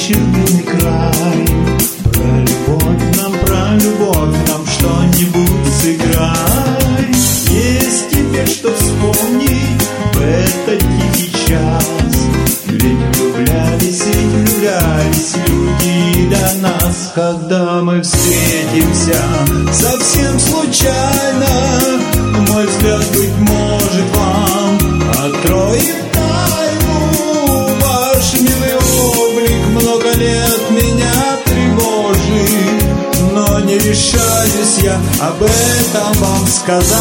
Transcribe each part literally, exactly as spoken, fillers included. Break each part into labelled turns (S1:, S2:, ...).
S1: черный край. Про любовь нам, про любовь нам что-нибудь сыграй. Есть теперь что вспомнить в этот тихий час. Ведь влюблялись, ведь влюблялись люди до нас. Когда мы встретимся совсем случайно, мой взгляд, быть может, вам откроет тайну. Ваш милый облик много лет меня тревожит, но не решаюсь я об этом вам сказать.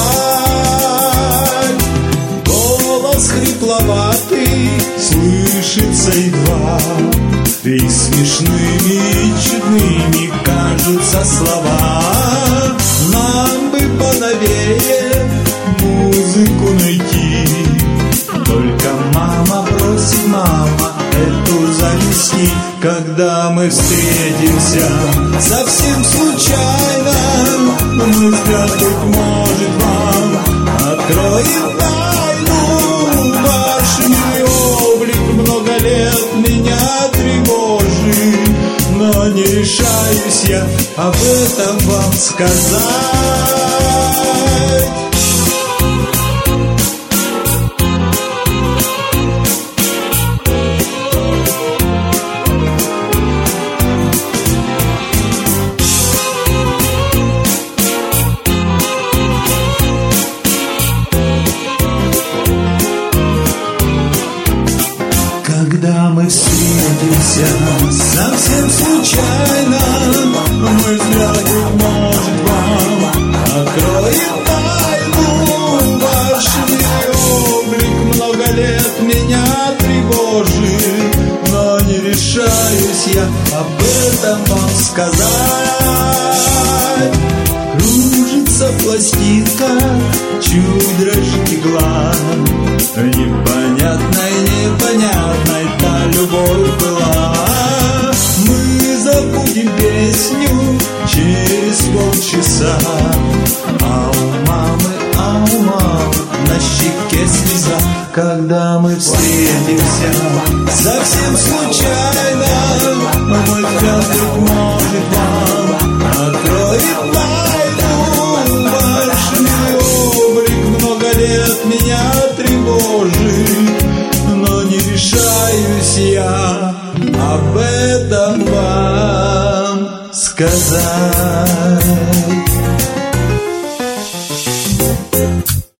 S1: Голос хрипловатый слышится едва, и смешными и чудными кажутся слова. Нам бы поновее музыку найти, только мама просит, мама, эту занеси. Когда мы встретимся совсем случайно, мой взгляд, быть может, вам откроет тайну. Ваш милый облик много лет меня тревожит, но не решаюсь я об этом вам сказать. Когда мы встретимся совсем случайно, мой взгляд, быть может, вам откроет тайну. Ваш милый облик много лет меня тревожит, но не решаюсь я об этом вам сказать. Кружится пластинка, чуть дрожит игла, непонятной, непонятной та любовь была. Мы забудем песню через полчаса, а у мамы, а у мамы на щеке слеза. Когда мы встретимся совсем случайно, мой взгляд, быть может, вам откроет тайну. Ваш милый облик много лет меня тревожит, но не решаюсь я об этом вам сказать.